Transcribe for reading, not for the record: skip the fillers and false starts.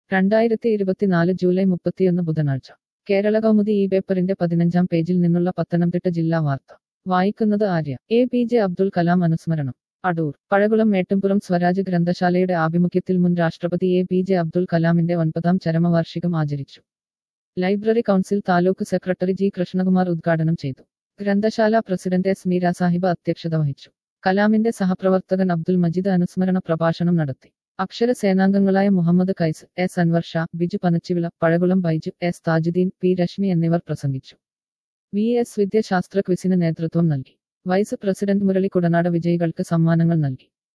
2024 July 31 ബുധനാഴ്ച കേരള കൗമുദി ഈ പേപ്പറിന്റെ 15-ാം പേജിൽ നിന്നുള്ള പത്തനംതിട്ട ജില്ലാ വാർത്ത വായിക്കുന്നത് ആര്യ. APJ അബ്ദുൽ കലാം അനുസ്മരണം. അടൂർ. പഴകുളം മേട്ടുംപുറം സ്വരാജ് ഗ്രന്ഥശാലയുടെ ആഭിമുഖ്യത്തിൽ മുൻ രാഷ്ട്രപതി APJ അബ്ദുൽ കലാമിന്റെ 9ാം ചരമവാർഷികം ആചരിച്ചു. Library council taluk secretary G Krishnakumar ഉദ്ഘാടനം ചെയ്തു. ഗ്രന്ഥശാല പ്രസിഡന്റ് S മീര സാഹിബ് അധ്യക്ഷത വഹിച്ചു. കലാമിന്റെ സഹപ്രവർത്തകൻ അബ്ദുൽ മജീദ് അനുസ്മരണ പ്രഭാഷണം നടത്തി. അക്ഷര സേനാംഗങ്ങളായ മുഹമ്മദ് കൈസ്, S Anwar Shah, Biju Panachivila, Pazhakulam Baiju, S Thajudheen, P Rashmi എന്നിവർ പ്രസംഗിച്ചു. VS വിദ്യാശാസ്ത്ര ക്വിസിന് നേതൃത്വം നൽകി. വൈസ് പ്രസിഡന്റ് മുരളി കുടനാട് വിജയികൾക്ക് സമ്മാനങ്ങൾ നൽകി.